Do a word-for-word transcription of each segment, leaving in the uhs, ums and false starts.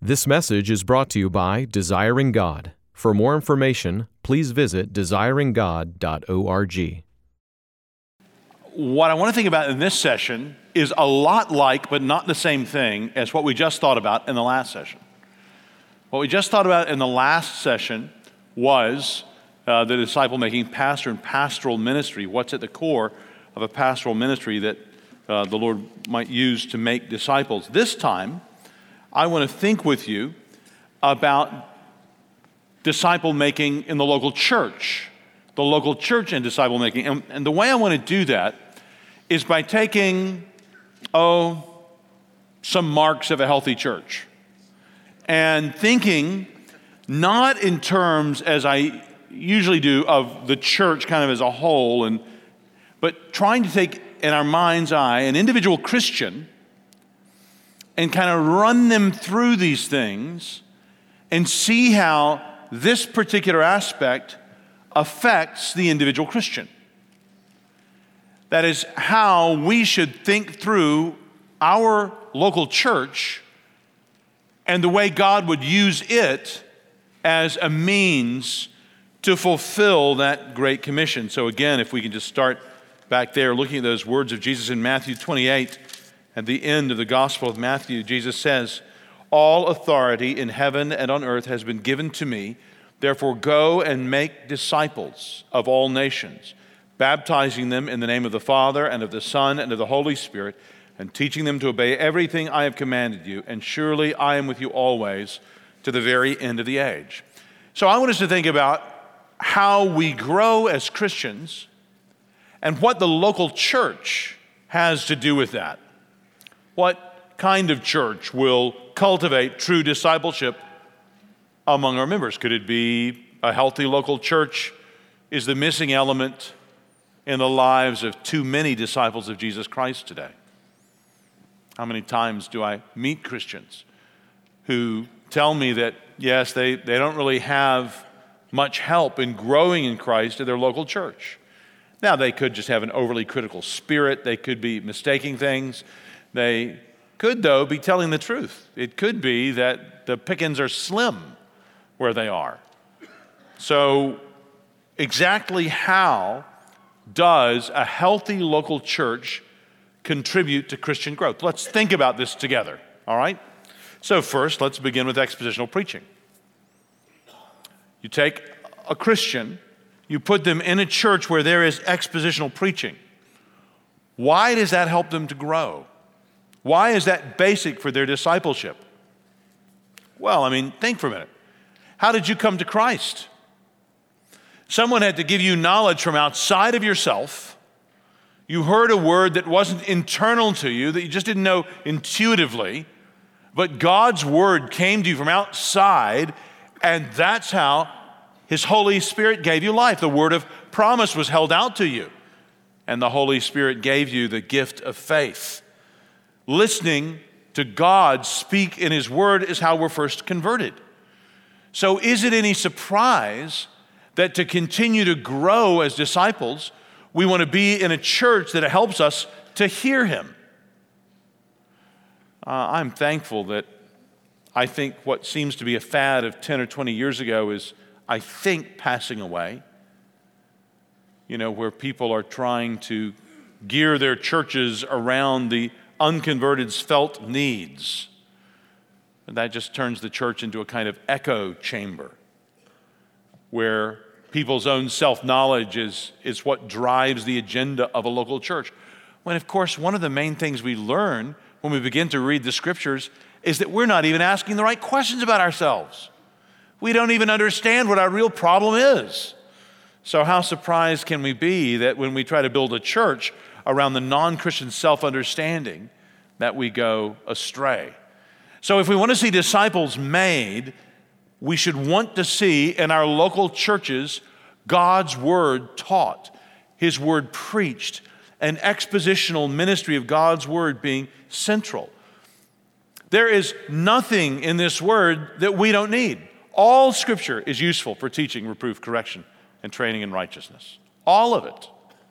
This message is brought to you by Desiring God. For more information, please visit desiring god dot org. What I want to think about in this session is a lot like, but not the same thing, as what we just thought about in the last session. What we just thought about in the last session was uh, the disciple-making pastor and pastoral ministry. What's at the core of a pastoral ministry that uh, the Lord might use to make disciples. This time, I want to think with you about disciple-making in the local church, the local church and disciple-making. And, and the way I want to do that is by taking, oh, some marks of a healthy church and thinking not in terms, as I usually do, of the church kind of as a whole, and but trying to take in our mind's eye an individual Christian and kind of run them through these things and see how this particular aspect affects the individual Christian. That is how we should think through our local church and the way God would use it as a means to fulfill that Great Commission. So again, if we can just start back there looking at those words of Jesus in Matthew twenty-eight, at the end of the Gospel of Matthew, Jesus says, "All authority in heaven and on earth has been given to me. Therefore go and make disciples of all nations, baptizing them in the name of the Father and of the Son and of the Holy Spirit, and teaching them to obey everything I have commanded you. And surely I am with you always to the very end of the age." So I want us to think about how we grow as Christians and what the local church has to do with that. What kind of church will cultivate true discipleship among our members? Could it be a healthy local church is the missing element in the lives of too many disciples of Jesus Christ today? How many times do I meet Christians who tell me that, yes, they, they don't really have much help in growing in Christ at their local church? Now, they could just have an overly critical spirit. They could be mistaking things. They could, though, be telling the truth. It could be that the pickings are slim where they are. So, exactly how does a healthy local church contribute to Christian growth? Let's think about this together, all right? So first, let's begin with expositional preaching. You take a Christian, you put them in a church where there is expositional preaching. Why does that help them to grow? Why is that basic for their discipleship? Well, I mean, think for a minute. How did you come to Christ? Someone had to give you knowledge from outside of yourself. You heard a word that wasn't internal to you, that you just didn't know intuitively, but God's word came to you from outside, and that's how His Holy Spirit gave you life. The word of promise was held out to you, and the Holy Spirit gave you the gift of faith. Listening to God speak in His word is how we're first converted. So is it any surprise that to continue to grow as disciples, we want to be in a church that helps us to hear Him? Uh, I'm thankful that I think what seems to be a fad of ten or twenty years ago is, I think, passing away. You know, where people are trying to gear their churches around the unconverted's felt needs. And that just turns the church into a kind of echo chamber where people's own self-knowledge is, is what drives the agenda of a local church. When, of course, one of the main things we learn when we begin to read the scriptures is that we're not even asking the right questions about ourselves. We don't even understand what our real problem is. So how surprised can we be that when we try to build a church around the non-Christian self-understanding that we go astray? So if we want to see disciples made, we should want to see in our local churches God's word taught, His word preached, an expositional ministry of God's word being central. There is nothing in this word that we don't need. All Scripture is useful for teaching, reproof, correction, and training in righteousness. All of it.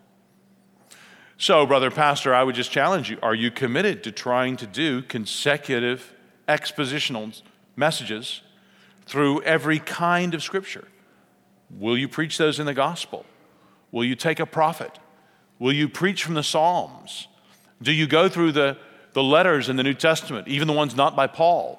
So, brother pastor, I would just challenge you. Are you committed to trying to do consecutive expositional messages through every kind of Scripture. Will you preach those in the gospel? Will you take a prophet? Will you preach from the Psalms? Do you go through the, the letters in the New Testament, even the ones not by Paul?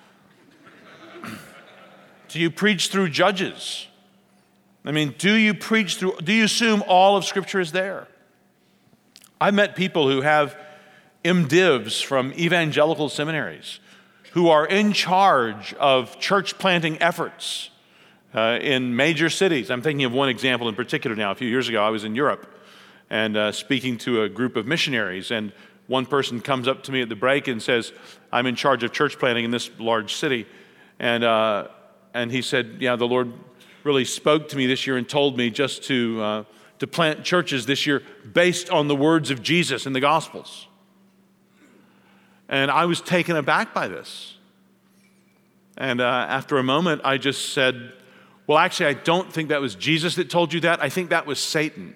Do you preach through Judges? I mean, do you preach through, do you assume all of Scripture is there? I've met people who have MDivs from evangelical seminaries who are in charge of church planting efforts uh, in major cities. I'm thinking of one example in particular now. A few years ago, I was in Europe and uh, speaking to a group of missionaries, and one person comes up to me at the break and says, I'm in charge of church planting in this large city. And uh, and he said, yeah, the Lord really spoke to me this year and told me just to uh, to plant churches this year based on the words of Jesus in the Gospels. And I was taken aback by this. And uh, after a moment, I just said, well, actually, I don't think that was Jesus that told you that. I think that was Satan.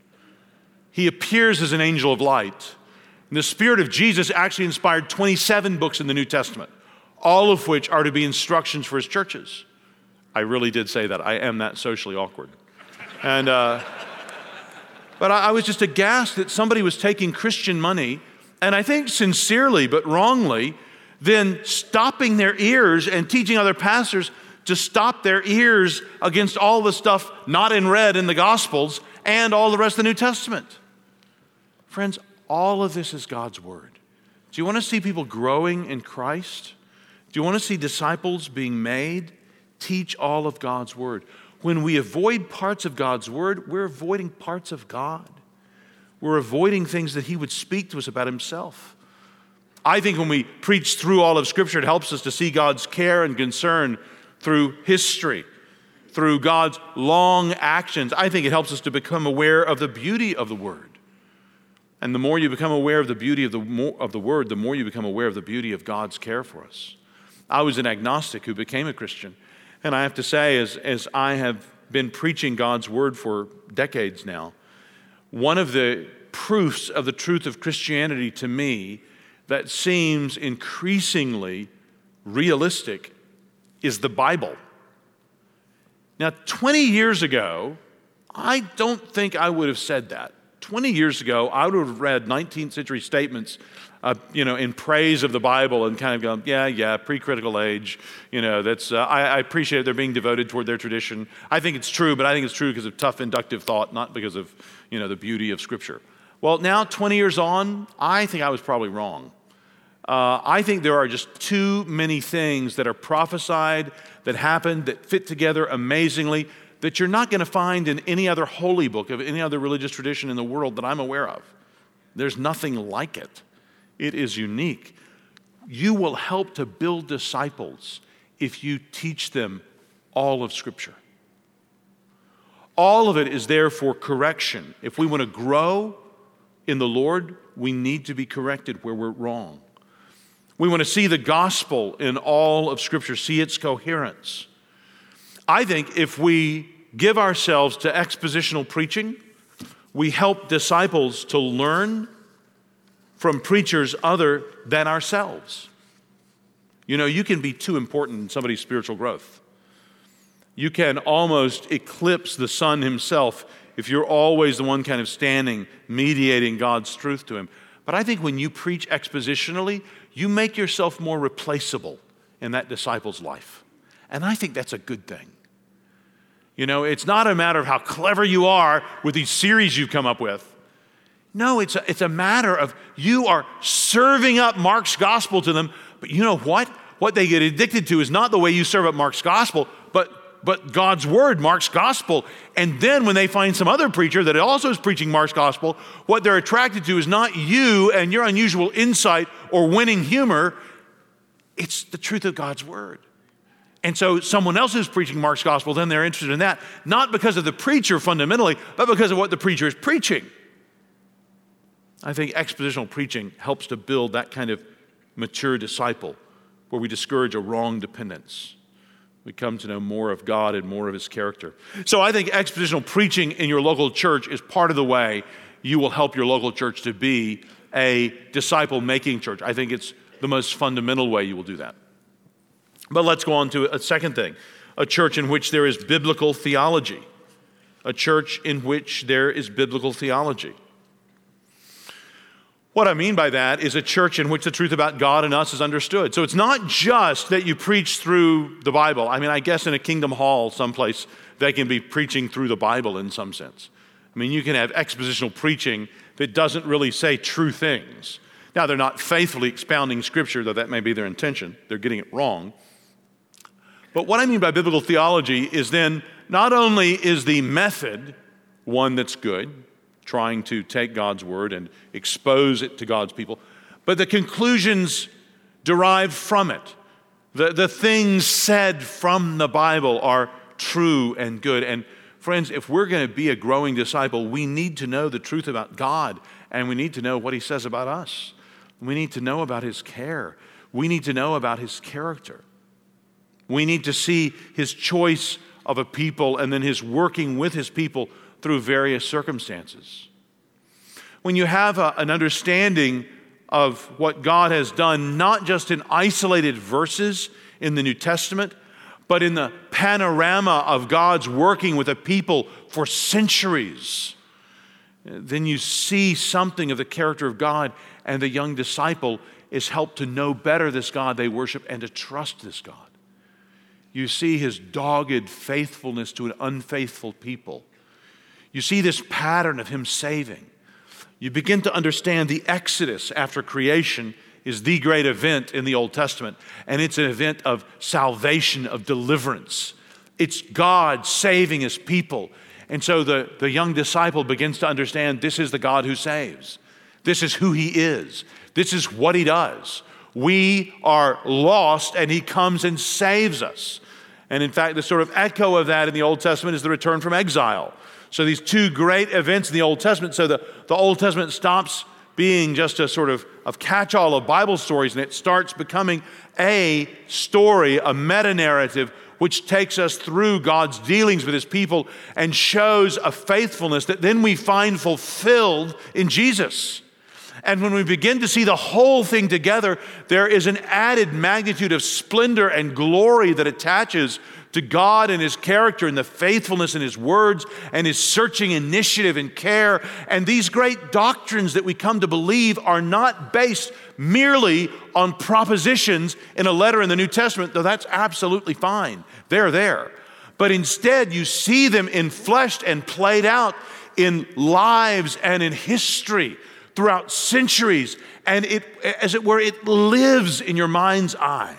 He appears as an angel of light. And the Spirit of Jesus actually inspired twenty-seven books in the New Testament, all of which are to be instructions for his churches. I really did say that. I am that socially awkward. And uh, but I, I was just aghast that somebody was taking Christian money, and I think sincerely but wrongly, then stopping their ears and teaching other pastors to stop their ears against all the stuff not in red in the Gospels and all the rest of the New Testament. Friends, all of this is God's Word. Do you want to see people growing in Christ? Do you want to see disciples being made? Teach all of God's Word. When we avoid parts of God's Word, we're avoiding parts of God. We're avoiding things that He would speak to us about Himself. I think when we preach through all of Scripture, it helps us to see God's care and concern through history, through God's long actions. I think it helps us to become aware of the beauty of the Word. And the more you become aware of the beauty of the, more, of the Word, the more you become aware of the beauty of God's care for us. I was an agnostic who became a Christian. And I have to say, as, as I have been preaching God's Word for decades now, one of the proofs of the truth of Christianity to me that seems increasingly realistic is the Bible. Now, twenty years ago, I don't think I would have said that. twenty years ago, I would have read nineteenth century statements Uh, you know, in praise of the Bible and kind of going, yeah, yeah, pre-critical age, you know, that's, uh, I, I appreciate they're being devoted toward their tradition. I think it's true, but I think it's true because of tough inductive thought, not because of, you know, the beauty of Scripture. Well, now, twenty years on, I think I was probably wrong. Uh, I think there are just too many things that are prophesied, that happened, that fit together amazingly, that you're not going to find in any other holy book of any other religious tradition in the world that I'm aware of. There's nothing like it. It is unique. You will help to build disciples if you teach them all of Scripture. All of it is there for correction. If we want to grow in the Lord, we need to be corrected where we're wrong. We want to see the gospel in all of Scripture, see its coherence. I think if we give ourselves to expositional preaching, we help disciples to learn from preachers other than ourselves. You know, you can be too important in somebody's spiritual growth. You can almost eclipse the Son himself if you're always the one kind of standing, mediating God's truth to him. But I think when you preach expositionally, you make yourself more replaceable in that disciple's life. And I think that's a good thing. You know, it's not a matter of how clever you are with these series you've come up with. No, it's a, it's a matter of you are serving up Mark's gospel to them, but you know what? What they get addicted to is not the way you serve up Mark's gospel, but, but God's word, Mark's gospel. And then when they find some other preacher that also is preaching Mark's gospel, what they're attracted to is not you and your unusual insight or winning humor. It's the truth of God's word. And so someone else is preaching Mark's gospel, then they're interested in that, not because of the preacher fundamentally, but because of what the preacher is preaching. I think expositional preaching helps to build that kind of mature disciple where we discourage a wrong dependence. We come to know more of God and more of his character. So I think expositional preaching in your local church is part of the way you will help your local church to be a disciple-making church. I think it's the most fundamental way you will do that. But let's go on to a second thing, a church in which there is biblical theology. A church in which there is biblical theology. What I mean by that is a church in which the truth about God and us is understood. So it's not just that you preach through the Bible. I mean, I guess in a Kingdom Hall someplace, they can be preaching through the Bible in some sense. I mean, you can have expositional preaching that doesn't really say true things. Now, they're not faithfully expounding Scripture, though that may be their intention. They're getting it wrong. But what I mean by biblical theology is then not only is the method one that's good, trying to take God's word and expose it to God's people, but the conclusions derived from it, the, the things said from the Bible are true and good. And friends, if we're going to be a growing disciple, we need to know the truth about God, and we need to know what he says about us. We need to know about his care. We need to know about his character. We need to see his choice of a people and then his working with his people through various circumstances. When you have a, an understanding of what God has done, not just in isolated verses in the New Testament, but in the panorama of God's working with a people for centuries, then you see something of the character of God, and the young disciple is helped to know better this God they worship and to trust this God. You see his dogged faithfulness to an unfaithful people. You see this pattern of him saving. You begin to understand the Exodus after creation is the great event in the Old Testament, and it's an event of salvation, of deliverance. It's God saving his people. And so the, the young disciple begins to understand this is the God who saves. This is who he is. This is what he does. We are lost, and he comes and saves us. And in fact, the sort of echo of that in the Old Testament is the return from exile. So these two great events in the Old Testament, so the, the Old Testament stops being just a sort of, of catch-all of Bible stories, and it starts becoming a story, a meta-narrative, which takes us through God's dealings with his people and shows a faithfulness that then we find fulfilled in Jesus. And when we begin to see the whole thing together, there is an added magnitude of splendor and glory that attaches to God and his character and the faithfulness in his words and his searching initiative and care. And these great doctrines that we come to believe are not based merely on propositions in a letter in the New Testament, though that's absolutely fine. They're there. But instead, you see them infleshed and played out in lives and in history throughout centuries, and it, as it were, it lives in your mind's eye.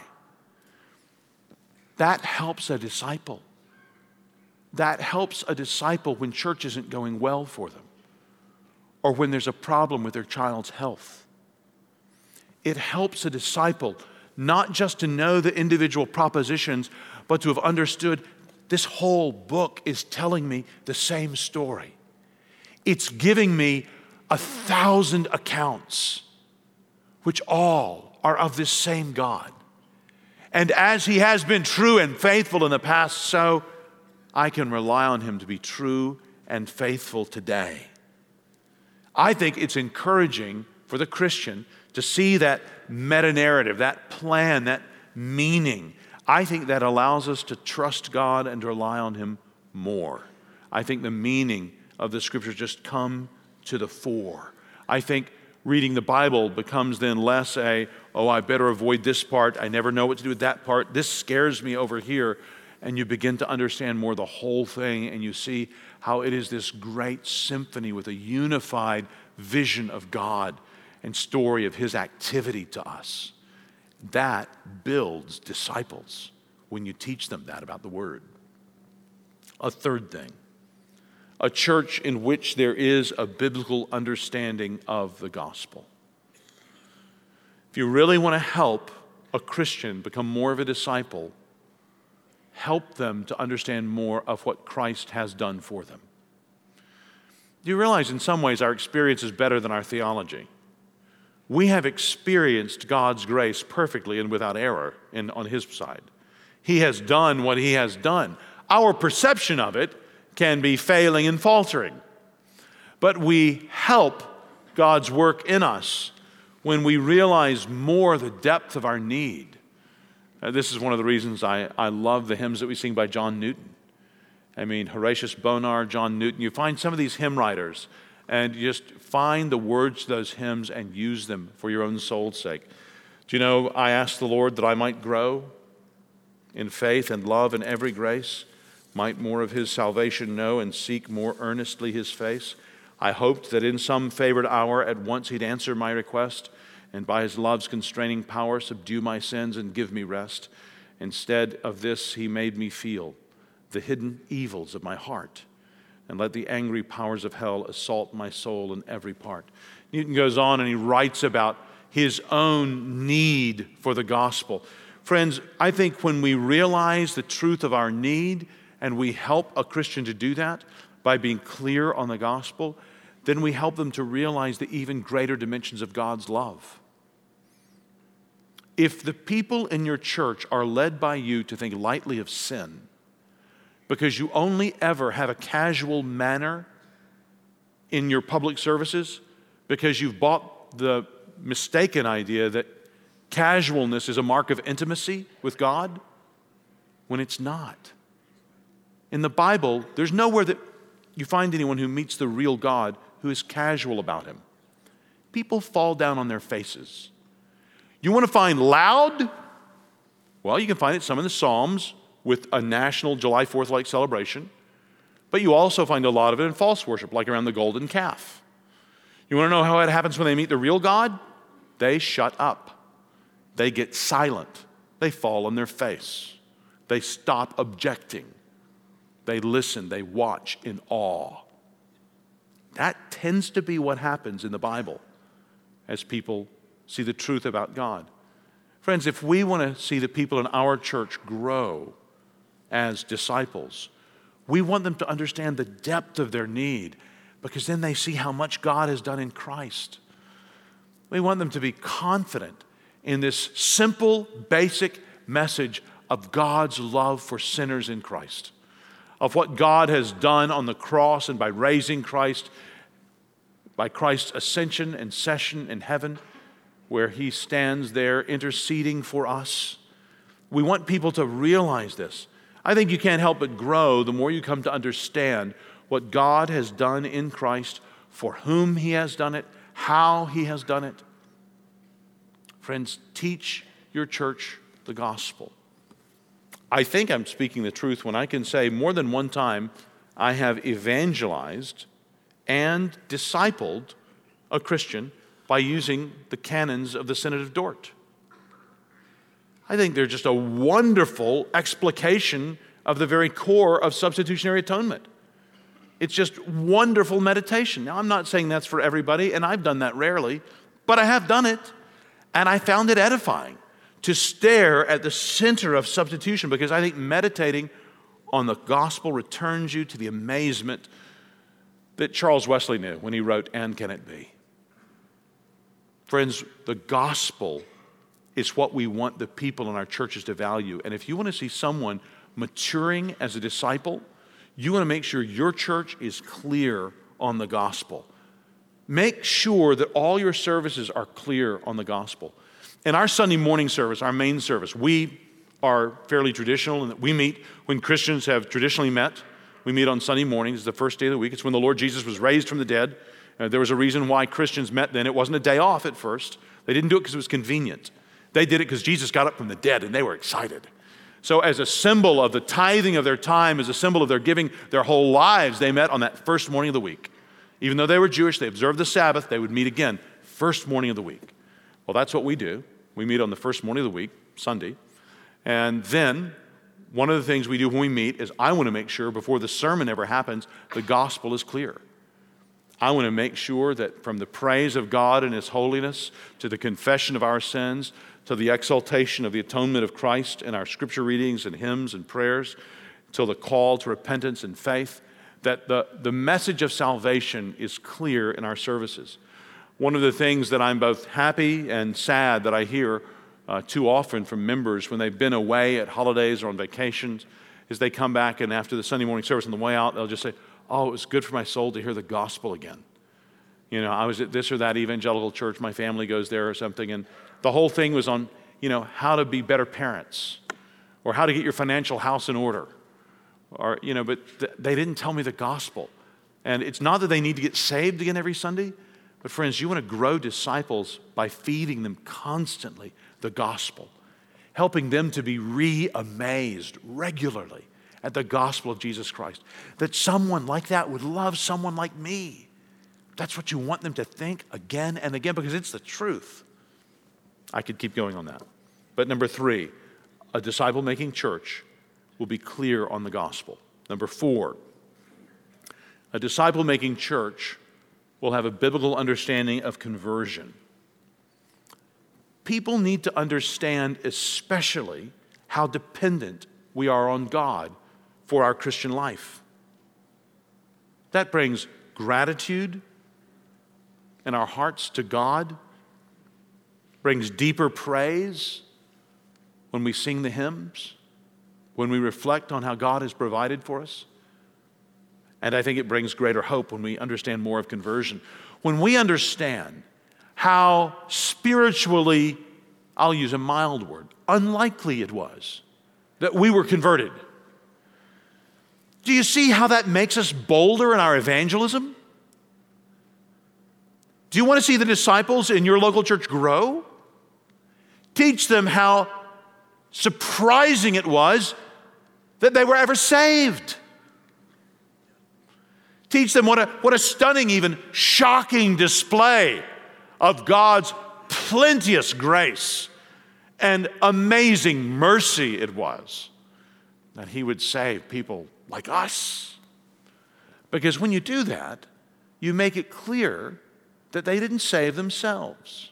That helps a disciple. That helps a disciple when church isn't going well for them, or when there's a problem with their child's health. It helps a disciple not just to know the individual propositions, but to have understood this whole book is telling me the same story. It's giving me a thousand accounts, which all are of this same God. And as he has been true and faithful in the past, so I can rely on him to be true and faithful today. I think it's encouraging for the Christian to see that meta-narrative, that plan, that meaning. I think that allows us to trust God and to rely on him more. I think the meaning of the scriptures just come to the fore. I think reading the Bible becomes then less a, oh, I better avoid this part. I never know what to do with that part. This scares me over here. And you begin to understand more the whole thing, and you see how it is this great symphony with a unified vision of God and story of his activity to us. That builds disciples when you teach them that about the Word. A third thing, a church in which there is a biblical understanding of the gospel. If you really want to help a Christian become more of a disciple, help them to understand more of what Christ has done for them. Do you realize in some ways our experience is better than our theology? We have experienced God's grace perfectly and without error in, on his side. He has done what he has done. Our perception of it can be failing and faltering. But we help God's work in us when we realize more the depth of our need, Uh, this is one of the reasons I, I love the hymns that we sing by John Newton. I mean, Horatius Bonar, John Newton. You find some of these hymn writers and you just find the words to those hymns and use them for your own soul's sake. Do you know, I asked the Lord that I might grow in faith and love and every grace, might more of his salvation know and seek more earnestly his face. I hoped that in some favored hour at once he'd answer my request, and by his love's constraining power subdue my sins and give me rest. Instead of this, he made me feel the hidden evils of my heart, and let the angry powers of hell assault my soul in every part. Newton goes on and he writes about his own need for the gospel. Friends, I think when we realize the truth of our need and we help a Christian to do that by being clear on the gospel, then we help them to realize the even greater dimensions of God's love. If the people in your church are led by you to think lightly of sin because you only ever have a casual manner in your public services, because you've bought the mistaken idea that casualness is a mark of intimacy with God, when it's not. In the Bible, there's nowhere that you find anyone who meets the real God who is casual about him. People fall down on their faces. You want to find loud? Well, you can find it some in the Psalms with a national July fourth-like celebration, but you also find a lot of it in false worship, like around the golden calf. You want to know how it happens when they meet the real God? They shut up. They get silent. They fall on their face. They stop objecting. They listen. They watch in awe. That tends to be what happens in the Bible as people see the truth about God. Friends, if we want to see the people in our church grow as disciples, we want them to understand the depth of their need, because then they see how much God has done in Christ. We want them to be confident in this simple, basic message of God's love for sinners in Christ, of what God has done on the cross and by raising Christ, by Christ's ascension and session in heaven, where he stands there interceding for us. We want people to realize this. I think you can't help but grow the more you come to understand what God has done in Christ, for whom he has done it, how he has done it. Friends, teach your church the gospel. I think I'm speaking the truth when I can say more than one time I have evangelized and discipled a Christian by using the canons of the Synod of Dort. I think they're just a wonderful explication of the very core of substitutionary atonement. It's just wonderful meditation. Now, I'm not saying that's for everybody, and I've done that rarely, but I have done it, and I found it edifying to stare at the center of substitution, because I think meditating on the gospel returns you to the amazement that Charles Wesley knew when he wrote, "And Can It Be?" Friends, the gospel is what we want the people in our churches to value. And if you want to see someone maturing as a disciple, you want to make sure your church is clear on the gospel. Make sure that all your services are clear on the gospel. In our Sunday morning service, our main service, we are fairly traditional in that we meet when Christians have traditionally met. We meet on Sunday mornings, the first day of the week. It's when the Lord Jesus was raised from the dead. Uh, there was a reason why Christians met then. It wasn't a day off at first. They didn't do it because it was convenient. They did it because Jesus got up from the dead and they were excited. So as a symbol of the tithing of their time, as a symbol of their giving their whole lives, they met on that first morning of the week. Even though they were Jewish, they observed the Sabbath, they would meet again first morning of the week. Well, that's what we do. We meet on the first morning of the week, Sunday. And then one of the things we do when we meet is I want to make sure before the sermon ever happens, the gospel is clear. I want to make sure that from the praise of God and his holiness to the confession of our sins to the exaltation of the atonement of Christ in our scripture readings and hymns and prayers, till the call to repentance and faith, that the, the message of salvation is clear in our services. One of the things that I'm both happy and sad that I hear uh, too often from members when they've been away at holidays or on vacations is they come back and after the Sunday morning service on the way out, they'll just say, "Oh, it was good for my soul to hear the gospel again. You know, I was at this or that evangelical church, my family goes there or something, and the whole thing was on you know, how to be better parents or how to get your financial house in order. Or, you know, but th- they didn't tell me the gospel. And it's not that they need to get saved again every Sunday, but friends, you want to grow disciples by feeding them constantly the gospel, helping them to be re-amazed regularly at the gospel of Jesus Christ. That someone like that would love someone like me. That's what you want them to think again and again, because it's the truth. I could keep going on that. But number three, a disciple-making church will be clear on the gospel. Number four, a disciple-making church will have a biblical understanding of conversion. People need to understand especially how dependent we are on God for our Christian life. That brings gratitude in our hearts to God, brings deeper praise when we sing the hymns, when we reflect on how God has provided for us. And I think it brings greater hope when we understand more of conversion. When we understand how spiritually, I'll use a mild word, unlikely it was that we were converted. Do you see how that makes us bolder in our evangelism? Do you want to see the disciples in your local church grow? Teach them how surprising it was that they were ever saved. Teach them what a, what a stunning, even shocking display of God's plenteous grace and amazing mercy it was that He would save people like us. Because when you do that, you make it clear that they didn't save themselves.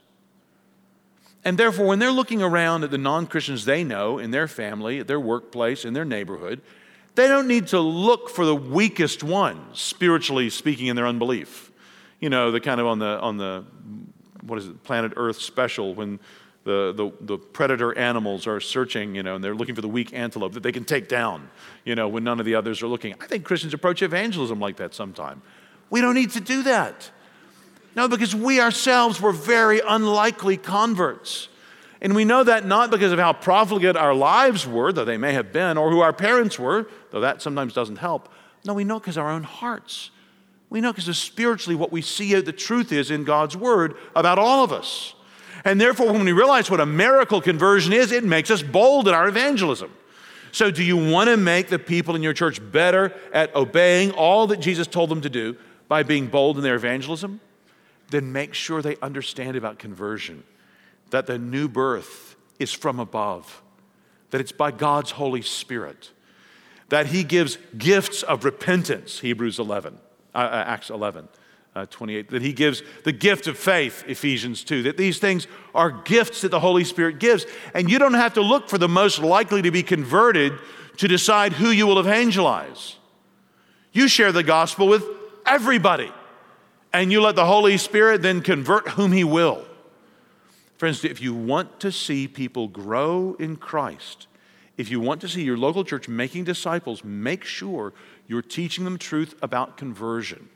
And therefore, when they're looking around at the non-Christians they know in their family, at their workplace, in their neighborhood, they don't need to look for the weakest ones, spiritually speaking, in their unbelief. You know, the kind of on the, on the what is it, Planet Earth special, when the, the, the predator animals are searching, you know, and they're looking for the weak antelope that they can take down, you know, when none of the others are looking. I think Christians approach evangelism like that sometime. We don't need to do that. No, because we ourselves were very unlikely converts. And we know that not because of how profligate our lives were, though they may have been, or who our parents were, though that sometimes doesn't help. No, we know because of our own hearts. We know because of spiritually what we see the truth is in God's Word about all of us. And therefore, when we realize what a miracle conversion is, it makes us bold in our evangelism. So do you want to make the people in your church better at obeying all that Jesus told them to do by being bold in their evangelism? Then make sure they understand about conversion, that the new birth is from above, that it's by God's Holy Spirit, that He gives gifts of repentance, Hebrews eleven, uh, Acts eleven, uh, twenty-eight, that He gives the gift of faith, Ephesians two, that these things are gifts that the Holy Spirit gives. And you don't have to look for the most likely to be converted to decide who you will evangelize. You share the gospel with everybody. And you let the Holy Spirit then convert whom He will. Friends, if you want to see people grow in Christ, if you want to see your local church making disciples, make sure you're teaching them truth about conversion.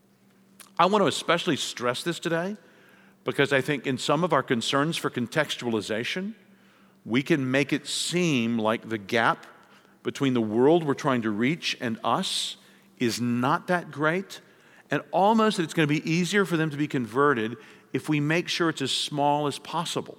I want to especially stress this today because I think in some of our concerns for contextualization, we can make it seem like the gap between the world we're trying to reach and us is not that great. And almost that it's going to be easier for them to be converted if we make sure it's as small as possible.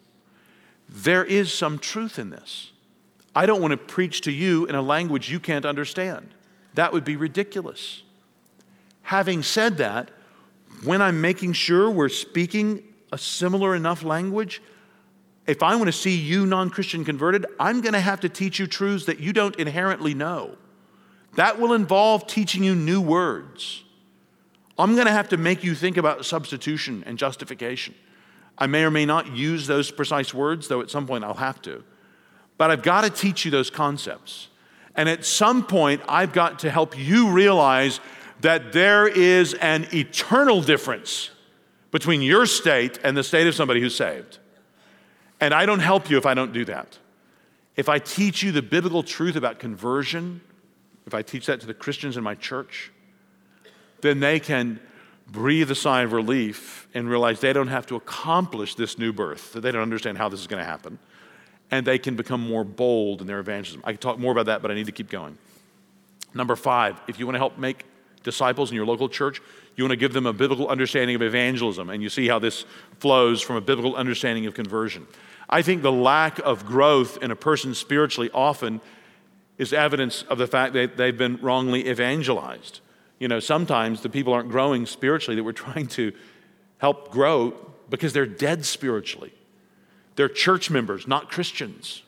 There is some truth in this. I don't want to preach to you in a language you can't understand. That would be ridiculous. Having said that, when I'm making sure we're speaking a similar enough language, if I want to see you non-Christian converted, I'm going to have to teach you truths that you don't inherently know. That will involve teaching you new words. I'm going to have to make you think about substitution and justification. I may or may not use those precise words, though at some point I'll have to. But I've got to teach you those concepts. And at some point, I've got to help you realize that there is an eternal difference between your state and the state of somebody who's saved. And I don't help you if I don't do that. If I teach you the biblical truth about conversion, if I teach that to the Christians in my church, then they can breathe a sigh of relief and realize they don't have to accomplish this new birth, that they don't understand how this is going to happen, and they can become more bold in their evangelism. I can talk more about that, but I need to keep going. Number five, if you want to help make disciples in your local church, you want to give them a biblical understanding of evangelism, and you see how this flows from a biblical understanding of conversion. I think the lack of growth in a person spiritually often is evidence of the fact that they've been wrongly evangelized. You know, sometimes the people aren't growing spiritually that we're trying to help grow because they're dead spiritually. They're church members, not Christians,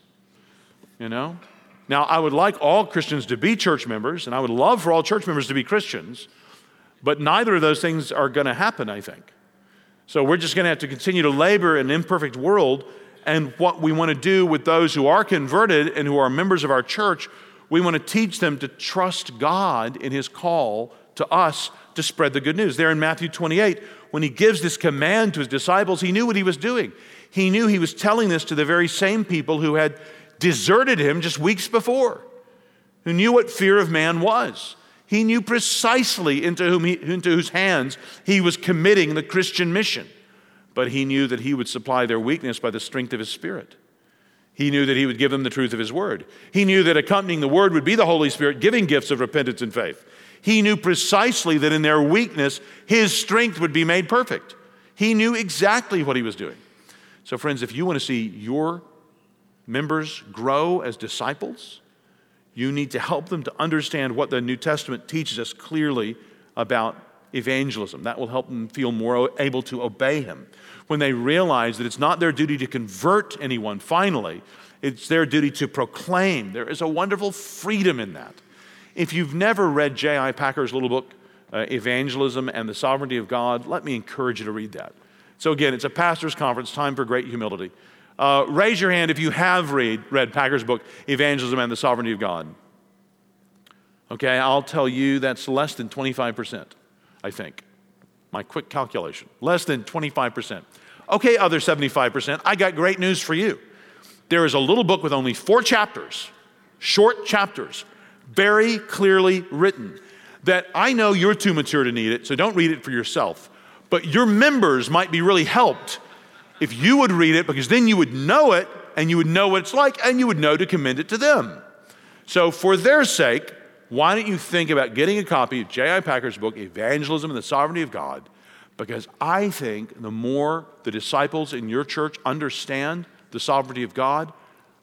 you know? Now, I would like all Christians to be church members, and I would love for all church members to be Christians, but neither of those things are going to happen, I think. So we're just going to have to continue to labor in an imperfect world, and what we want to do with those who are converted and who are members of our church, we want to teach them to trust God in His call to us to spread the good news. There in Matthew twenty-eight, when He gives this command to His disciples, He knew what He was doing. He knew He was telling this to the very same people who had deserted Him just weeks before, who knew what fear of man was. He knew precisely into whom he, into whose hands He was committing the Christian mission. But He knew that He would supply their weakness by the strength of His Spirit. He knew that He would give them the truth of His Word. He knew that accompanying the Word would be the Holy Spirit giving gifts of repentance and faith. He knew precisely that in their weakness, His strength would be made perfect. He knew exactly what He was doing. So friends, if you want to see your members grow as disciples, you need to help them to understand what the New Testament teaches us clearly about evangelism. That will help them feel more able to obey Him. When they realize that it's not their duty to convert anyone finally, it's their duty to proclaim. There is a wonderful freedom in that. If you've never read J I Packer's little book, uh, Evangelism and the Sovereignty of God, let me encourage you to read that. So again, it's a pastor's conference, time for great humility. Uh, raise your hand if you have read, read Packer's book, Evangelism and the Sovereignty of God. Okay, I'll tell you that's less than twenty-five percent, I think. My quick calculation, less than twenty-five percent. Okay, other seventy-five percent, I got great news for you. There is a little book with only four chapters, short chapters, very clearly written, that I know you're too mature to need it, so don't read it for yourself. But your members might be really helped if you would read it, because then you would know it, and you would know what it's like, and you would know to commend it to them. So for their sake, why don't you think about getting a copy of J I Packer's book, Evangelism and the Sovereignty of God, because I think the more the disciples in your church understand the sovereignty of God,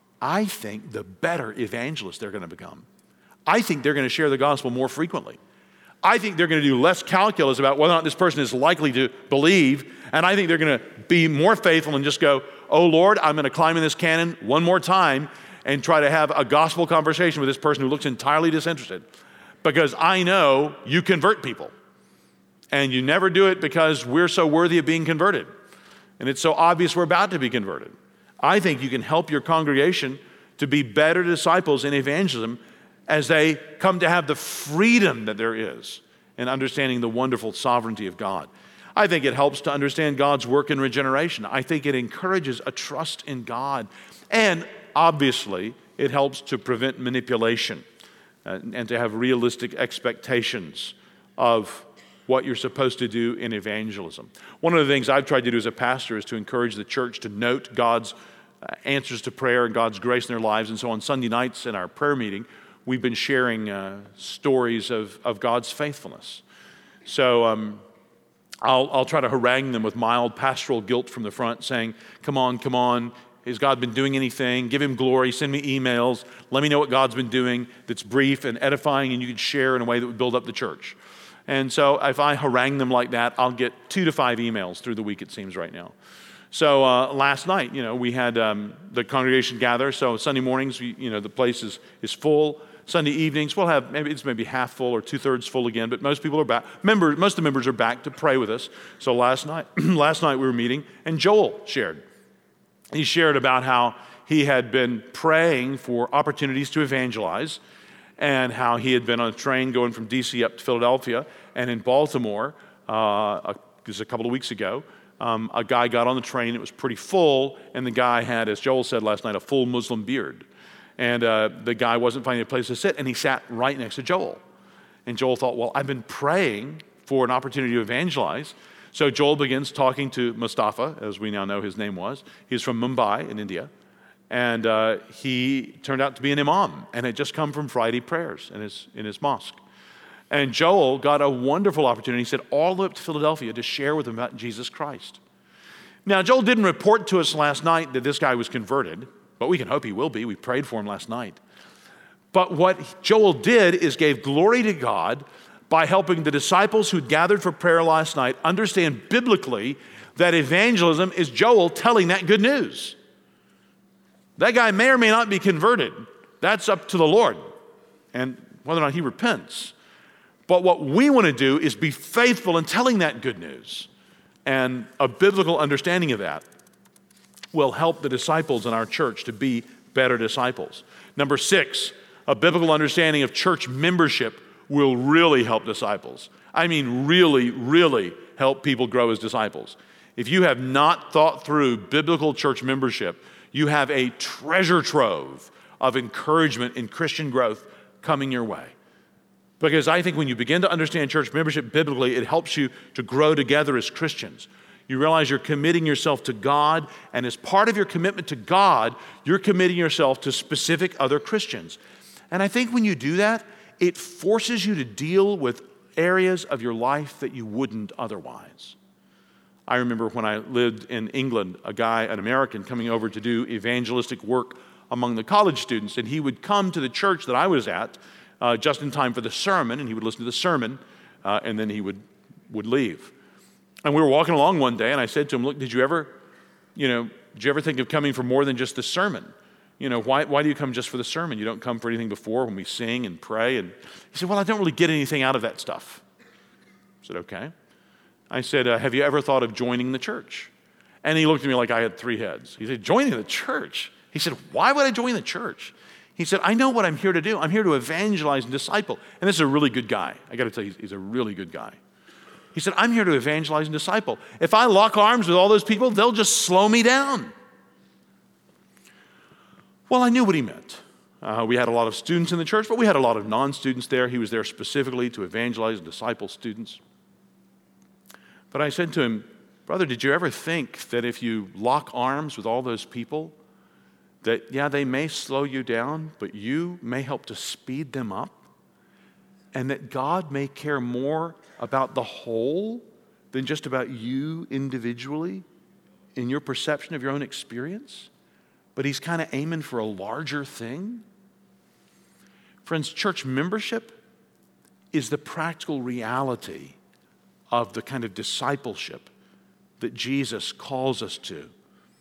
I think the better evangelists they're going to become. I think they're going to share the gospel more frequently. I think they're going to do less calculus about whether or not this person is likely to believe, and I think they're going to be more faithful and just go, oh Lord, I'm going to climb in this cannon one more time and try to have a gospel conversation with this person who looks entirely disinterested, because I know you convert people, and you never do it because we're so worthy of being converted, and it's so obvious we're about to be converted. I think you can help your congregation to be better disciples in evangelism as they come to have the freedom that there is in understanding the wonderful sovereignty of God. I think it helps to understand God's work in regeneration. I think it encourages a trust in God. And obviously, it helps to prevent manipulation uh, and to have realistic expectations of what you're supposed to do in evangelism. One of the things I've tried to do as a pastor is to encourage the church to note God's uh, answers to prayer and God's grace in their lives. And so on Sunday nights in our prayer meeting, we've been sharing uh, stories of, of God's faithfulness. So um, I'll, I'll try to harangue them with mild pastoral guilt from the front, saying, come on, come on, has God been doing anything? Give Him glory, send me emails, let me know what God's been doing that's brief and edifying and you can share in a way that would build up the church. And so if I harangue them like that, I'll get two to five emails through the week, it seems right now. So uh, last night, you know, we had um, the congregation gather. So Sunday mornings, we, you know, the place is, is full. Sunday evenings, we'll have, maybe it's maybe half full or two-thirds full again, but most people are back. Members, most of the members are back to pray with us. So last night, last night we were meeting, and Joel shared. He shared about how he had been praying for opportunities to evangelize, and how he had been on a train going from D C up to Philadelphia, and in Baltimore, uh, a, this was a couple of weeks ago, um, a guy got on the train, it was pretty full, and the guy had, as Joel said last night, a full Muslim beard. And uh, the guy wasn't finding a place to sit, and he sat right next to Joel. And Joel thought, well, I've been praying for an opportunity to evangelize. So Joel begins talking to Mustafa, as we now know his name was. He's from Mumbai in India. And uh, he turned out to be an imam and had just come from Friday prayers in his, in his mosque. And Joel got a wonderful opportunity, he said, all the way up to Philadelphia to share with them about Jesus Christ. Now, Joel didn't report to us last night that this guy was converted, but we can hope he will be. We prayed for him last night. But what Joel did is gave glory to God by helping the disciples who'd gathered for prayer last night understand biblically that evangelism is Joel telling that good news. That guy may or may not be converted. That's up to the Lord and whether or not he repents. But what we want to do is be faithful in telling that good news. And a biblical understanding of that will help the disciples in our church to be better disciples. Number six, a biblical understanding of church membership will really help disciples. I mean, really, really help people grow as disciples. If you have not thought through biblical church membership, you have a treasure trove of encouragement in Christian growth coming your way. Because I think when you begin to understand church membership biblically, it helps you to grow together as Christians. You realize you're committing yourself to God, and as part of your commitment to God, you're committing yourself to specific other Christians. And I think when you do that, it forces you to deal with areas of your life that you wouldn't otherwise. I remember when I lived in England, a guy, an American, coming over to do evangelistic work among the college students, and he would come to the church that I was at uh, just in time for the sermon, and he would listen to the sermon, uh, and then he would, would leave. And we were walking along one day, and I said to him, look, did you ever, you know, did you ever think of coming for more than just the sermon? You know, why, why do you come just for the sermon? You don't come for anything before when we sing and pray? And he said, well, I don't really get anything out of that stuff. I said, okay. I said, uh, have you ever thought of joining the church? And he looked at me like I had three heads. He said, joining the church? He said, why would I join the church? He said, I know what I'm here to do. I'm here to evangelize and disciple. And this is a really good guy. I got to tell you, he's a really good guy. He said, I'm here to evangelize and disciple. If I lock arms with all those people, they'll just slow me down. Well, I knew what he meant. Uh, we had a lot of students in the church, but we had a lot of non-students there. He was there specifically to evangelize and disciple students. But I said to him, brother, did you ever think that if you lock arms with all those people, that, yeah, they may slow you down, but you may help to speed them up? And that God may care more about the whole than just about you individually in your perception of your own experience? But he's kind of aiming for a larger thing? Friends, church membership is the practical reality of the kind of discipleship that Jesus calls us to.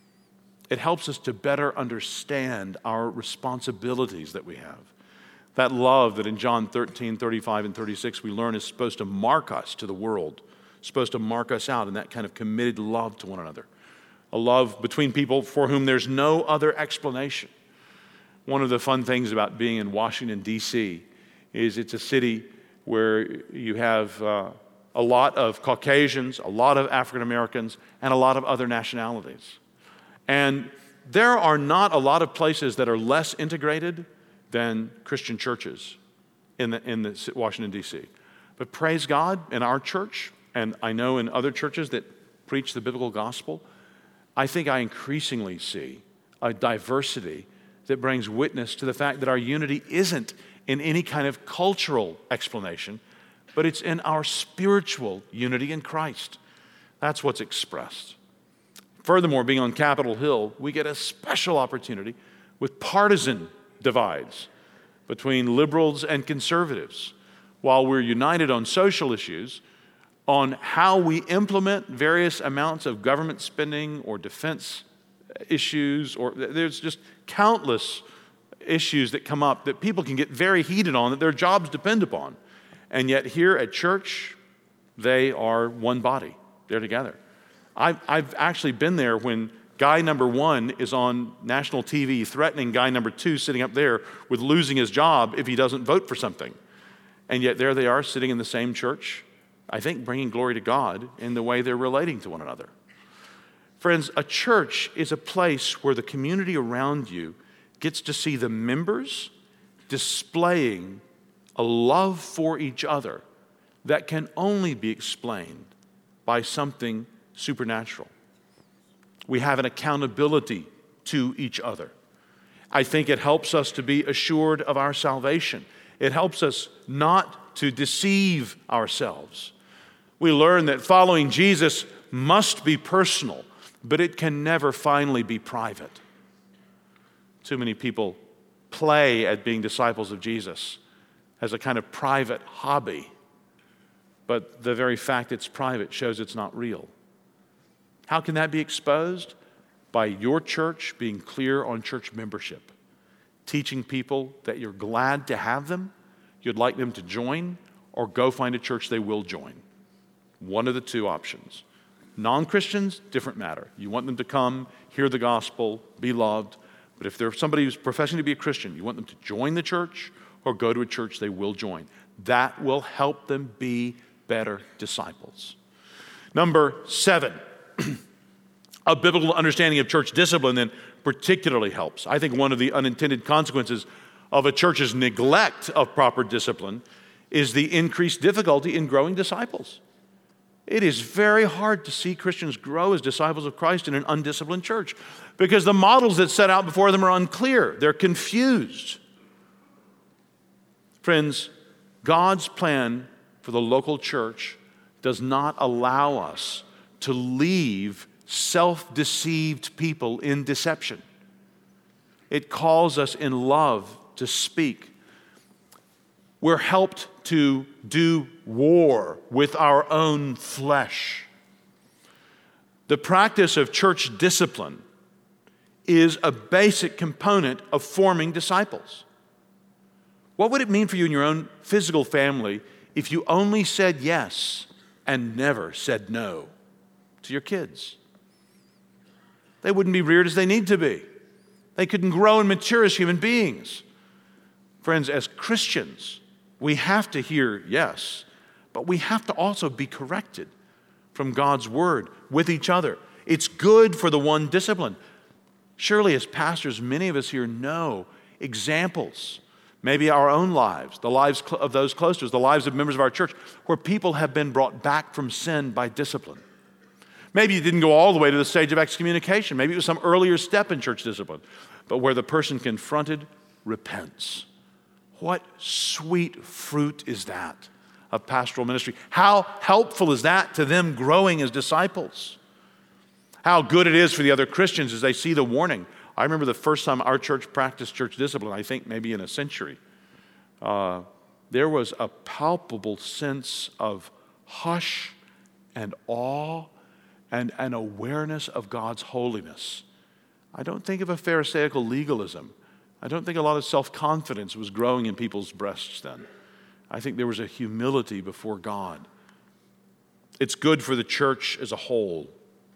It helps us to better understand our responsibilities that we have. That love that in John thirteen, thirty-five, and thirty-six we learn is supposed to mark us to the world, supposed to mark us out in that kind of committed love to one another. A love between people for whom there's no other explanation. One of the fun things about being in Washington, D C is it's a city where you have uh, a lot of Caucasians, a lot of African Americans, and a lot of other nationalities. And there are not a lot of places that are less integrated than Christian churches in the, in the Washington, D C But praise God, in our church, and I know in other churches that preach the biblical gospel, I think I increasingly see a diversity that brings witness to the fact that our unity isn't in any kind of cultural explanation, but it's in our spiritual unity in Christ. That's what's expressed. Furthermore, being on Capitol Hill, we get a special opportunity with partisan divides between liberals and conservatives, while we're united on social issues, on how we implement various amounts of government spending or defense issues, or there's just countless issues that come up that people can get very heated on, that their jobs depend upon. And yet here at church, they are one body. They're together. I've, I've actually been there when guy number one is on national T V threatening guy number two sitting up there with losing his job if he doesn't vote for something. And yet there they are sitting in the same church, I think bringing glory to God in the way they're relating to one another. Friends, a church is a place where the community around you gets to see the members displaying a love for each other that can only be explained by something supernatural. We have an accountability to each other. I think it helps us to be assured of our salvation. It helps us not to deceive ourselves. We learn that following Jesus must be personal, but it can never finally be private. Too many people play at being disciples of Jesus as a kind of private hobby, but the very fact it's private shows it's not real. How can that be exposed? By your church being clear on church membership, teaching people that you're glad to have them, you'd like them to join, or go find a church they will join. One of the two options. Non-Christians, different matter. You want them to come, hear the gospel, be loved. But if they're somebody who's professing to be a Christian, you want them to join the church or go to a church they will join. That will help them be better disciples. Number seven, a biblical understanding of church discipline then particularly helps. I think one of the unintended consequences of a church's neglect of proper discipline is the increased difficulty in growing disciples. It is very hard to see Christians grow as disciples of Christ in an undisciplined church because the models that set out before them are unclear. They're confused. Friends, God's plan for the local church does not allow us to leave self-deceived people in deception. It calls us in love to speak. We're helped to do war with our own flesh. The practice of church discipline is a basic component of forming disciples. What would it mean for you in your own physical family if you only said yes and never said no to your kids? They wouldn't be reared as they need to be. They couldn't grow and mature as human beings. Friends, as Christians, we have to hear yes, but we have to also be corrected from God's word with each other. It's good for the one discipline. Surely as pastors, many of us here know examples, maybe our own lives, the lives of those close to us, the lives of members of our church, where people have been brought back from sin by discipline. Maybe you didn't go all the way to the stage of excommunication. Maybe it was some earlier step in church discipline, but where the person confronted repents. What sweet fruit is that of pastoral ministry? How helpful is that to them growing as disciples? How good it is for the other Christians as they see the warning. I remember the first time our church practiced church discipline, I think maybe in a century. Uh, there was a palpable sense of hush and awe and an awareness of God's holiness. I don't think of a Pharisaical legalism. I don't think a lot of self-confidence was growing in people's breasts then. I think there was a humility before God. It's good for the church as a whole.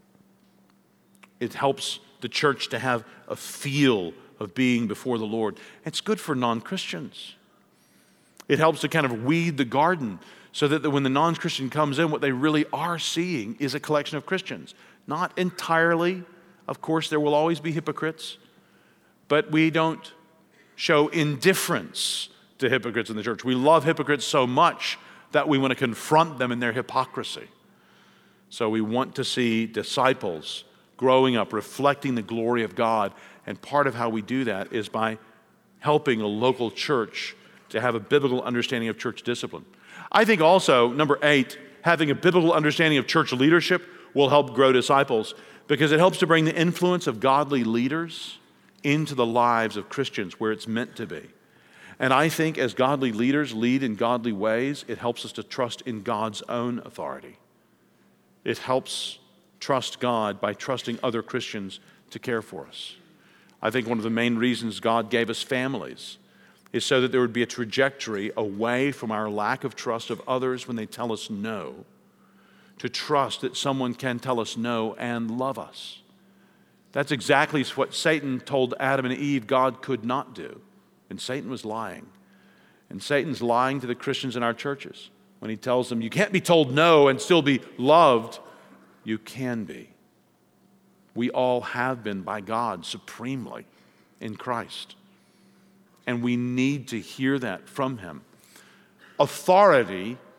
It helps the church to have a feel of being before the Lord. It's good for non-Christians. It helps to kind of weed the garden so that when the non-Christian comes in, what they really are seeing is a collection of Christians. Not entirely. Of course, there will always be hypocrites. But we don't show indifference to hypocrites in the church. We love hypocrites so much that we want to confront them in their hypocrisy. So we want to see disciples growing up, reflecting the glory of God. And part of how we do that is by helping a local church to have a biblical understanding of church discipline. I think also, number eight, having a biblical understanding of church leadership will help grow disciples because it helps to bring the influence of godly leaders into the lives of Christians where it's meant to be. And I think as godly leaders lead in godly ways, it helps us to trust in God's own authority. It helps trust God by trusting other Christians to care for us. I think one of the main reasons God gave us families is so that there would be a trajectory away from our lack of trust of others when they tell us no, to trust that someone can tell us no and love us. That's exactly what Satan told Adam and Eve God could not do. And Satan was lying. And Satan's lying to the Christians in our churches when he tells them, you can't be told no and still be loved. You can be. We all have been by God supremely in Christ. And we need to hear that from him. Authority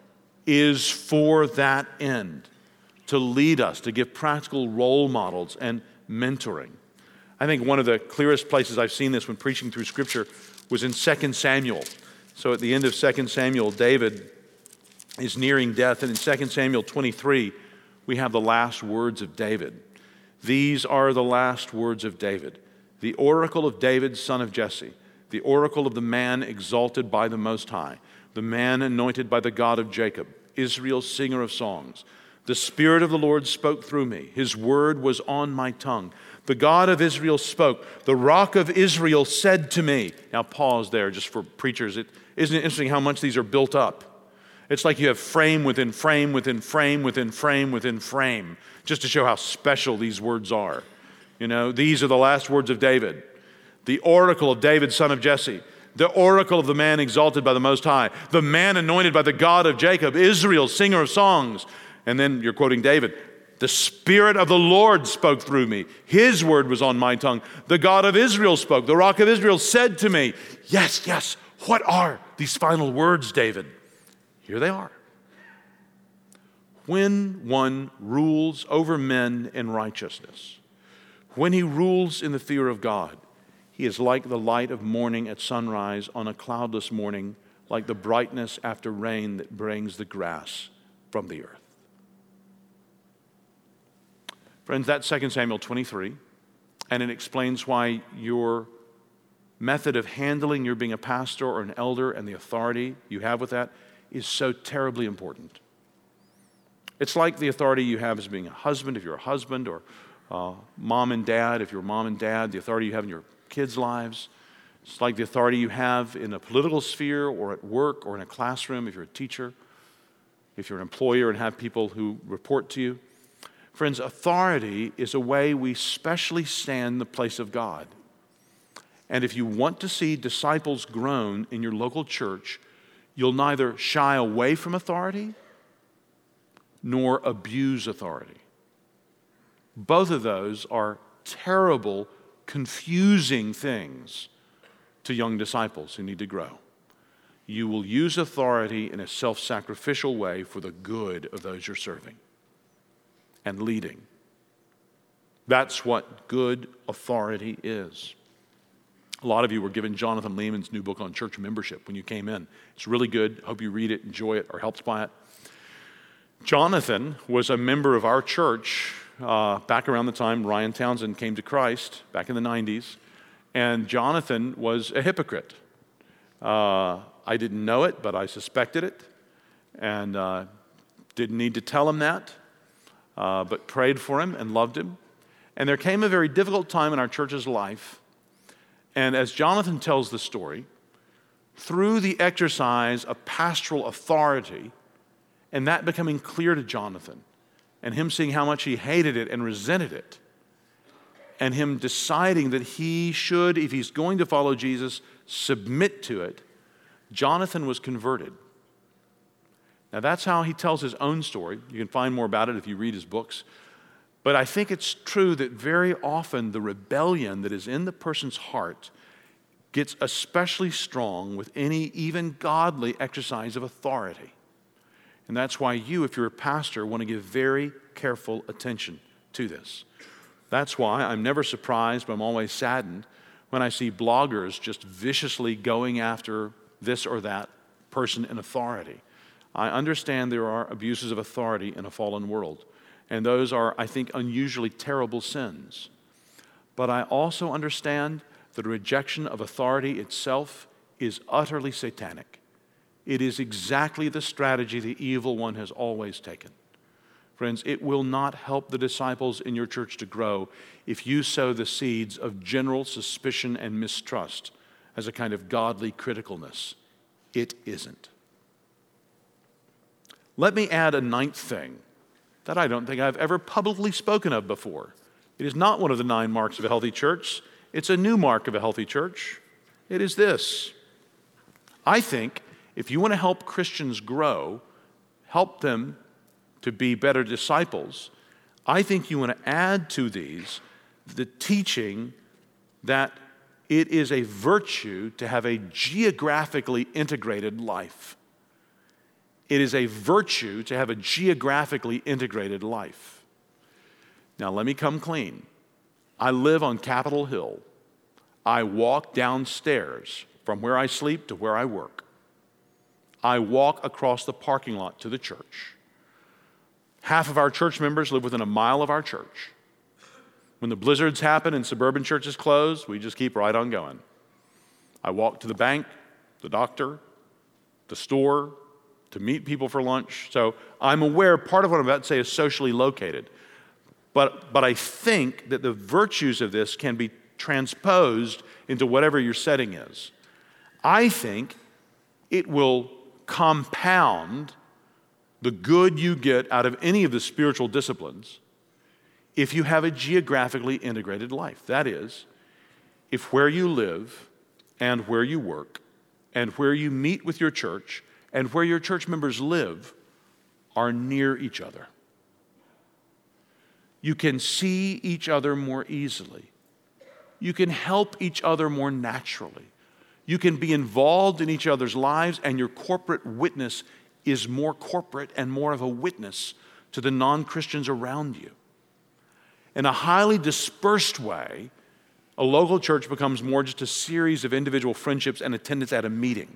is for that end, to lead us, to give practical role models and mentoring. I think one of the clearest places I've seen this when preaching through Scripture was in Second Samuel. So at the end of Second Samuel, David is nearing death, and in Second Samuel twenty-three, we have the last words of David. These are the last words of David. The oracle of David, son of Jesse, the oracle of the man exalted by the Most High, the man anointed by the God of Jacob, Israel's singer of songs. The Spirit of the Lord spoke through me. His word was on my tongue. The God of Israel spoke. The Rock of Israel said to me. Now pause there just for preachers. It, isn't it interesting how much these are built up? It's like you have frame within frame within frame within frame within frame, just to show how special these words are. You know, these are the last words of David. The oracle of David, son of Jesse. The oracle of the man exalted by the Most High. The man anointed by the God of Jacob, Israel, singer of songs. And then you're quoting David. The Spirit of the Lord spoke through me. His word was on my tongue. The God of Israel spoke. The Rock of Israel said to me, yes, yes, what are these final words, David? Here they are. When one rules over men in righteousness, when he rules in the fear of God, he is like the light of morning at sunrise on a cloudless morning, like the brightness after rain that brings the grass from the earth. Friends, that's Second Samuel twenty-three, and it explains why your method of handling your being a pastor or an elder and the authority you have with that is so terribly important. It's like the authority you have as being a husband, if you're a husband, or uh, mom and dad, if you're mom and dad, the authority you have in your kids' lives. It's like the authority you have in a political sphere or at work or in a classroom if you're a teacher, if you're an employer and have people who report to you. Friends, authority is a way we specially stand in the place of God. And if you want to see disciples grown in your local church, you'll neither shy away from authority nor abuse authority. Both of those are terrible, confusing things to young disciples who need to grow. You will use authority in a self-sacrificial way for the good of those you're serving and leading. That's what good authority is. A lot of you were given Jonathan Lehman's new book on church membership when you came in. It's really good. Hope you read it, enjoy it, or helped by it. Jonathan was a member of our church uh, back around the time Ryan Townsend came to Christ, back in the nineties. And Jonathan was a hypocrite. Uh, I didn't know it, but I suspected it. And uh, didn't need to tell him that. Uh, but prayed for him and loved him. And there came a very difficult time in our church's life. And as Jonathan tells the story, through the exercise of pastoral authority, and that becoming clear to Jonathan, and him seeing how much he hated it and resented it, and him deciding that he should, if he's going to follow Jesus, submit to it, Jonathan was converted. Now, that's how he tells his own story. You can find more about it if you read his books. But I think it's true that very often the rebellion that is in the person's heart gets especially strong with any even godly exercise of authority. And that's why you, if you're a pastor, want to give very careful attention to this. That's why I'm never surprised, but I'm always saddened when I see bloggers just viciously going after this or that person in authority. I understand there are abuses of authority in a fallen world, and those are, I think, unusually terrible sins. But I also understand that rejection of authority itself is utterly satanic. It is exactly the strategy the evil one has always taken. Friends, it will not help the disciples in your church to grow if you sow the seeds of general suspicion and mistrust as a kind of godly criticalness. It isn't. Let me add a ninth thing that I don't think I've ever publicly spoken of before. It is not one of the nine marks of a healthy church. It's a new mark of a healthy church. It is this. I think if you want to help Christians grow, help them to be better disciples, I think you want to add to these the teaching that it is a virtue to have a geographically integrated life. It is a virtue to have a geographically integrated life. Now, let me come clean. I live on Capitol Hill. I walk downstairs from where I sleep to where I work. I walk across the parking lot to the church. Half of our church members live within a mile of our church. When the blizzards happen and suburban churches close, we just keep right on going. I walk to the bank, the doctor, the store, to meet people for lunch. So I'm aware part of what I'm about to say is socially located. But, but I think that the virtues of this can be transposed into whatever your setting is. I think it will compound the good you get out of any of the spiritual disciplines if you have a geographically integrated life. That is, if where you live and where you work and where you meet with your church and where your church members live are near each other. You can see each other more easily. You can help each other more naturally. You can be involved in each other's lives, and your corporate witness is more corporate and more of a witness to the non-Christians around you. In a highly dispersed way, a local church becomes more just a series of individual friendships and attendance at a meeting.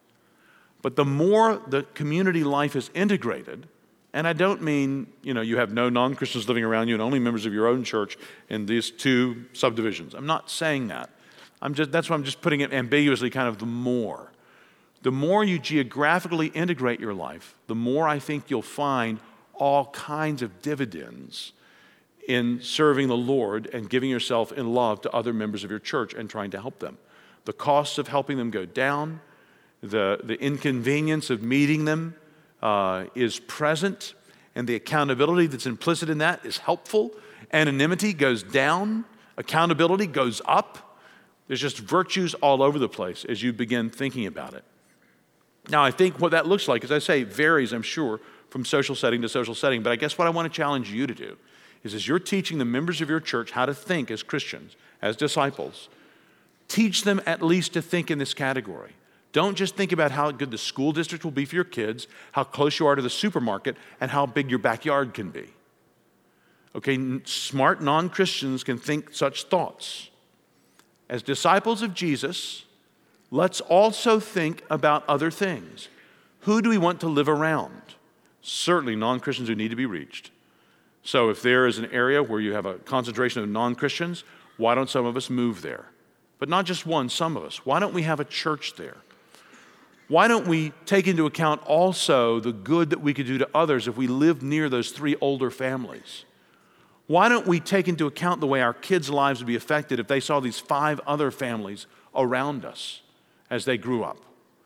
But the more the community life is integrated, and I don't mean, you know, you have no non-Christians living around you and only members of your own church in these two subdivisions. I'm not saying that. I'm just, that's why I'm just putting it ambiguously, kind of the more. The more you geographically integrate your life, the more I think you'll find all kinds of dividends in serving the Lord and giving yourself in love to other members of your church and trying to help them. The costs of helping them go down, the, the inconvenience of meeting them uh, is present, and the accountability that's implicit in that is helpful. Anonymity goes down, accountability goes up. There's just virtues all over the place as you begin thinking about it. Now, I think what that looks like, as I say, varies, I'm sure, from social setting to social setting. But I guess what I want to challenge you to do is, as you're teaching the members of your church how to think as Christians, as disciples, teach them at least to think in this category. Don't just think about how good the school district will be for your kids, how close you are to the supermarket, and how big your backyard can be. Okay, smart non-Christians can think such thoughts. As disciples of Jesus, let's also think about other things. Who do we want to live around? Certainly non-Christians who need to be reached. So if there is an area where you have a concentration of non-Christians, why don't some of us move there? But not just one, some of us. Why don't we have a church there? Why don't we take into account also the good that we could do to others if we lived near those three older families? Why don't we take into account the way our kids' lives would be affected if they saw these five other families around us as they grew up?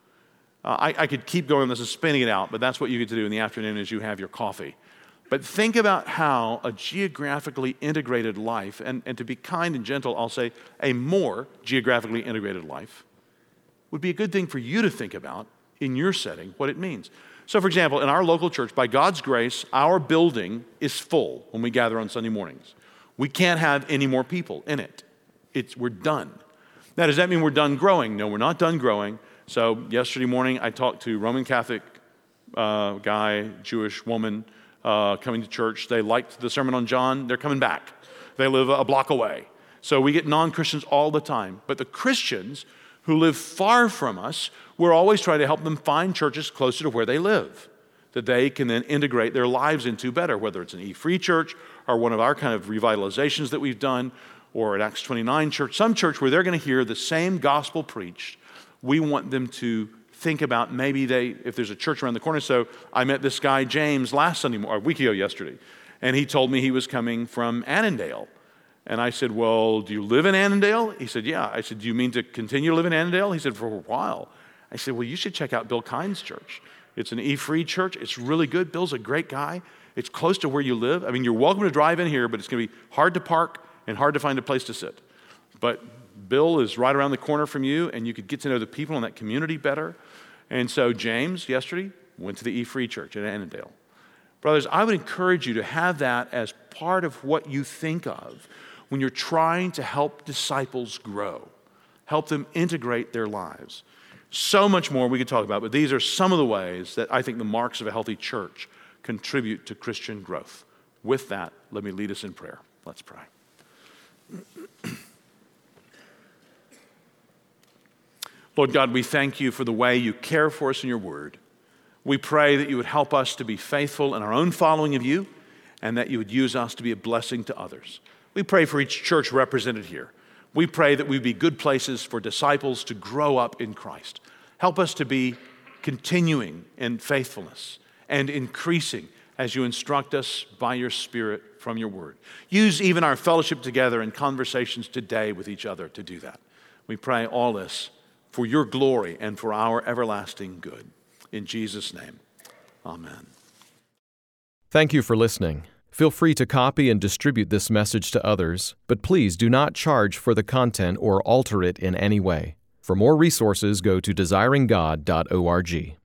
Uh, I, I could keep going, this is spinning it out, but that's what you get to do in the afternoon as you have your coffee. But think about how a geographically integrated life, and, and to be kind and gentle, I'll say a more geographically integrated life, would be a good thing for you to think about in your setting, what it means. So, for example, in our local church, by God's grace, our building is full when we gather on Sunday mornings. We can't have any more people in it. It's, we're done. Now, does that mean we're done growing? No, we're not done growing. So yesterday morning, I talked to Roman Catholic uh, guy, Jewish woman, uh, coming to church. They liked the Sermon on John. They're coming back. They live a block away. So we get non-Christians all the time. But the Christians who live far from us, we're always trying to help them find churches closer to where they live that they can then integrate their lives into better, whether it's an E-Free church or one of our kind of revitalizations that we've done, or an Acts twenty-nine church, some church where they're going to hear the same gospel preached. We want them to think about maybe they, if there's a church around the corner. So I met this guy, James, last Sunday, or a week ago yesterday, and he told me he was coming from Annandale. And I said, well, do you live in Annandale? He said, yeah. I said, do you mean to continue to live in Annandale? He said, for a while. I said, well, you should check out Bill Kine's church. It's an E-Free church. It's really good. Bill's a great guy. It's close to where you live. I mean, you're welcome to drive in here, but it's going to be hard to park and hard to find a place to sit. But Bill is right around the corner from you, and you could get to know the people in that community better. And so James, yesterday, went to the E-Free church in Annandale. Brothers, I would encourage you to have that as part of what you think of when you're trying to help disciples grow, help them integrate their lives. So much more we could talk about, but these are some of the ways that I think the marks of a healthy church contribute to Christian growth. With that, let me lead us in prayer. Let's pray. Lord God, we thank you for the way you care for us in your word. We pray that you would help us to be faithful in our own following of you, and that you would use us to be a blessing to others. We pray for each church represented here. We pray that we be good places for disciples to grow up in Christ. Help us to be continuing in faithfulness and increasing as you instruct us by your Spirit from your word. Use even our fellowship together and conversations today with each other to do that. We pray all this for your glory and for our everlasting good. In Jesus' name, amen. Thank you for listening. Feel free to copy and distribute this message to others, but please do not charge for the content or alter it in any way. For more resources, go to desiring god dot org.